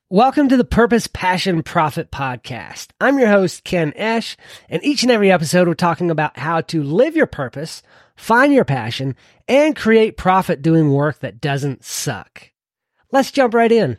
Welcome to the Purpose, Passion, Profit podcast. I'm your host, Ken Esch, and each and every episode we're talking about how to live your purpose, find your passion, and create profit doing work that doesn't suck. Let's jump right in.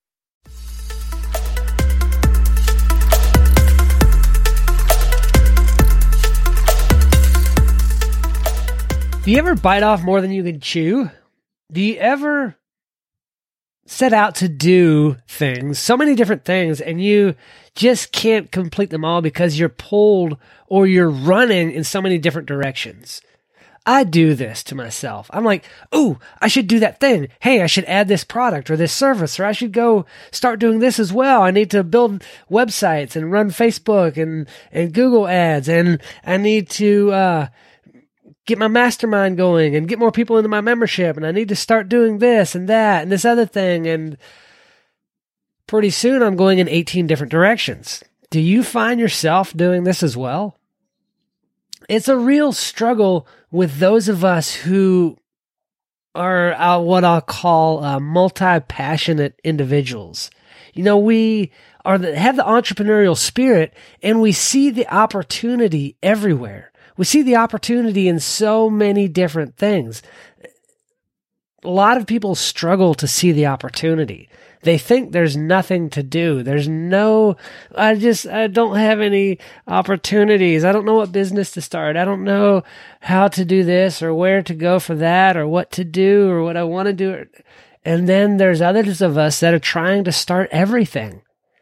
Do you ever bite off more than you can chew? Do you ever set out to do things, so many different things, and you just can't complete them all because you're pulled or you're running in so many different directions? I do this to myself. I'm like, ooh, I should do that thing. Hey, I should add this product or this service, or I should go start doing this as well. I need to build websites and run Facebook and Google ads, and I need to get my mastermind going and get more people into my membership. And I need to start doing this and that and this other thing. And pretty soon I'm going in 18 different directions. Do you find yourself doing this as well? It's a real struggle with those of us who are what I'll call multi-passionate individuals. You know, we have the entrepreneurial spirit, and we see the opportunity everywhere. We see the opportunity in so many different things. A lot of people struggle to see the opportunity. They think there's nothing to do. I don't have any opportunities. I don't know what business to start. I don't know how to do this or where to go for that or what to do or what I want to do. And then there's others of us that are trying to start everything.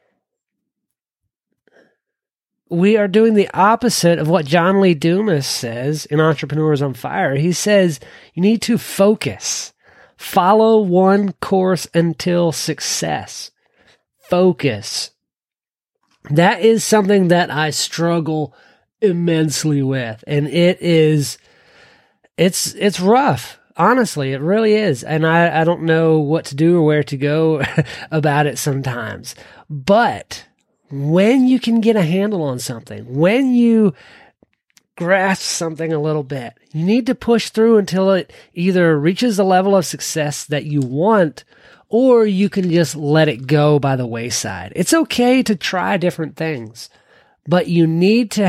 We are doing the opposite of what John Lee Dumas says in Entrepreneurs on Fire. He says you need to focus. Follow one course until success. Focus. That is something that I struggle immensely with. And it's rough. Honestly, it really is. And I don't know what to do or where to go about it sometimes. But when you can get a handle on something, when you grasp something a little bit, you need to push through until it either reaches the level of success that you want, or you can just let it go by the wayside. It's okay to try different things, but you need to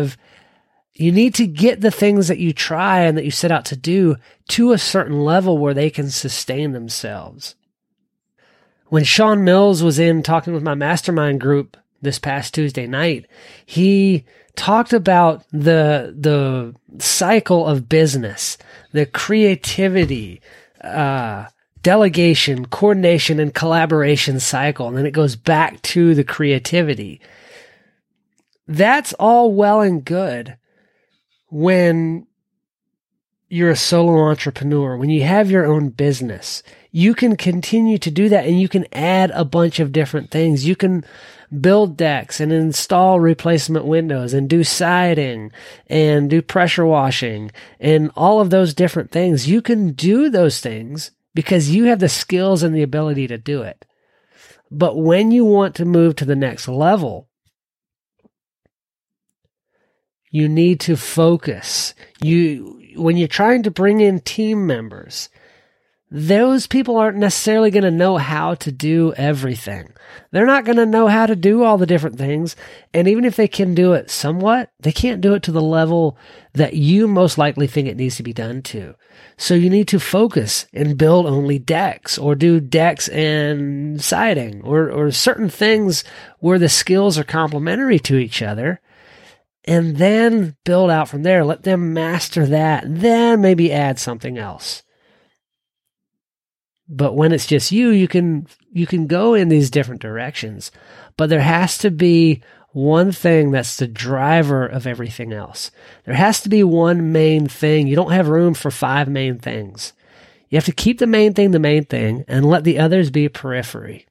get the things that you try and that you set out to do to a certain level where they can sustain themselves. When Sean Mills was in talking with my mastermind group this past Tuesday night, he talked about the cycle of business, the creativity, delegation, coordination, and collaboration cycle. And then it goes back to the creativity. That's all well and good when you're a solo entrepreneur, when you have your own business. You can continue to do that, and you can add a bunch of different things. You can build decks and install replacement windows and do siding and do pressure washing and all of those different things. You can do those things because you have the skills and the ability to do it. But when you want to move to the next level, you need to focus. When you're trying to bring in team members, those people aren't necessarily going to know how to do everything. They're not going to know how to do all the different things. And even if they can do it somewhat, they can't do it to the level that you most likely think it needs to be done to. So you need to focus and build only decks, or do decks and siding, or certain things where the skills are complementary to each other. And then build out from there. Let them master that. Then maybe add something else. But when it's just you can go in these different directions. But there has to be one thing that's the driver of everything else. There has to be one main thing. You don't have room for 5 main things. You have to keep the main thing, and let the others be periphery.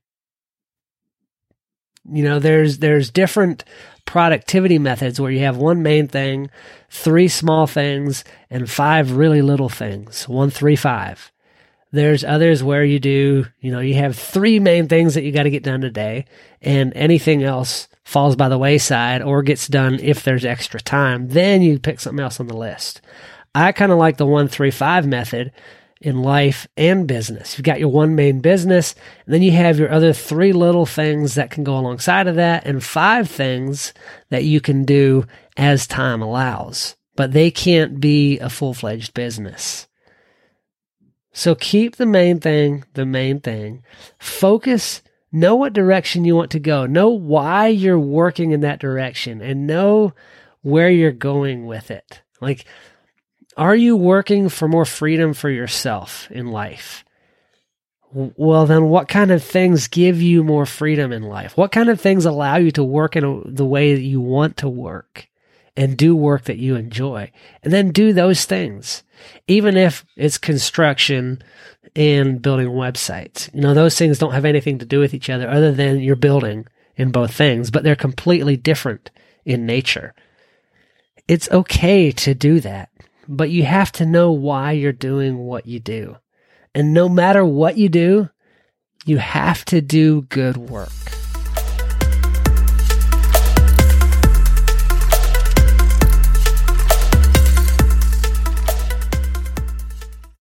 You know, there's different productivity methods where you have one main thing, 3 small things, and 5 really little things. 1, 3, 5. There's others where you have 3 main things that you got to get done today, and anything else falls by the wayside or gets done if there's extra time. Then you pick something else on the list. I kind of like the 1, 3, 5 method. in life and business. You've got your one main business, and then you have your other 3 little things that can go alongside of that, and 5 things that you can do as time allows. But they can't be a full-fledged business. So keep the main thing the main thing. Focus. Know what direction you want to go. Know why you're working in that direction, and know where you're going with it. Like, are you working for more freedom for yourself in life? Well, then what kind of things give you more freedom in life? What kind of things allow you to work in the way that you want to work and do work that you enjoy? And then do those things, even if it's construction and building websites. Those things don't have anything to do with each other other than you're building in both things, but they're completely different in nature. It's okay to do that, but you have to know why you're doing what you do. And no matter what you do, you have to do good work.